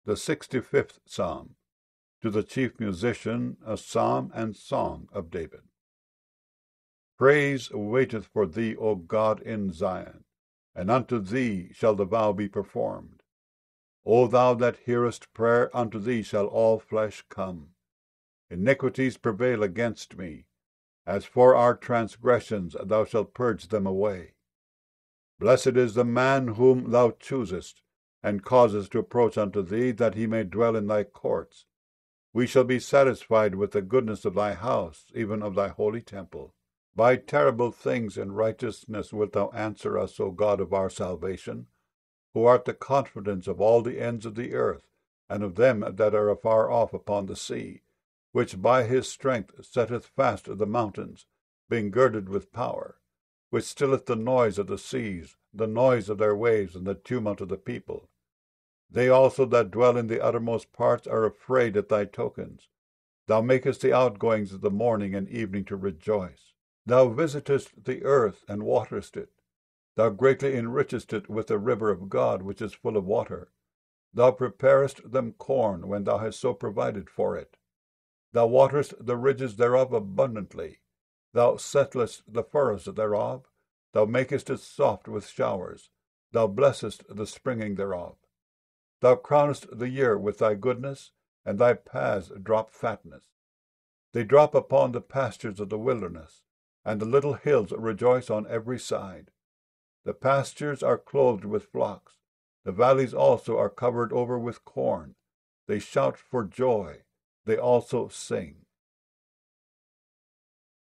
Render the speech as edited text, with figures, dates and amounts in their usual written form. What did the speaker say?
The 65th Psalm. To the chief musician, a psalm and song of David. Praise waiteth for thee, O God, in Zion, and unto thee shall the vow be performed. O thou that hearest prayer, unto thee shall all flesh come. Iniquities prevail against me. As for our transgressions, thou shalt purge them away. Blessed is the man whom thou choosest, and causest to approach unto thee, that he may dwell in thy courts. We shall be satisfied with the goodness of thy house, even of thy holy temple. By terrible things in righteousness wilt thou answer us, O God of our salvation, who art the confidence of all the ends of the earth, and of them that are afar off upon the sea, which by his strength setteth fast the mountains, being girded with power, which stilleth the noise of the seas, the noise of their waves, and the tumult of the people. They also that dwell in the uttermost parts are afraid at thy tokens. Thou makest the outgoings of the morning and evening to rejoice. Thou visitest the earth and waterest it. Thou greatly enrichest it with the river of God, which is full of water. Thou preparest them corn when thou hast so provided for it. Thou waterest the ridges thereof abundantly. Thou settlest the furrows thereof. Thou makest it soft with showers. Thou blessest the springing thereof. Thou crownest the year with thy goodness, and thy paths drop fatness. They drop upon the pastures of the wilderness, and the little hills rejoice on every side. The pastures are clothed with flocks. The valleys also are covered over with corn. They shout for joy. They also sing.